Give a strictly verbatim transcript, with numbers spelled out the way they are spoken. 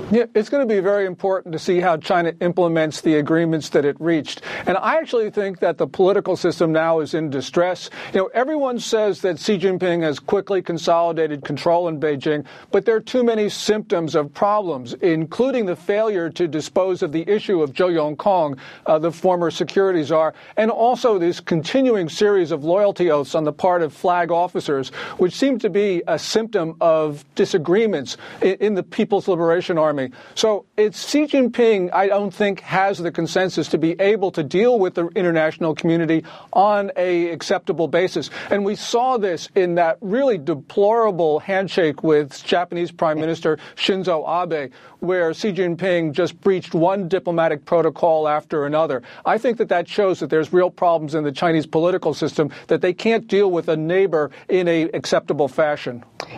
Yeah, it's going to be very important to see how China implements the agreements that it reached. And I actually think that the political system now is in distress. You know, everyone says that Xi Jinping has quickly consolidated control in Beijing, but there are too many symptoms of problems, including the failure to dispose of the issue of Zhou Yongkong, uh, the former security czar, and also this continuing series of loyalty oaths on the part of flag officers, which seem to be a symptom of disagreements in, in the People's Liberation Army. So it's Xi Jinping, I don't think, has the consensus to be able to deal with the international community on a acceptable basis. And we saw this in that really deplorable handshake with Japanese Prime Minister Shinzo Abe, where Xi Jinping just breached one diplomatic protocol after another. I think that that shows that there's real problems in the Chinese political system, that they can't deal with a neighbor in a acceptable fashion.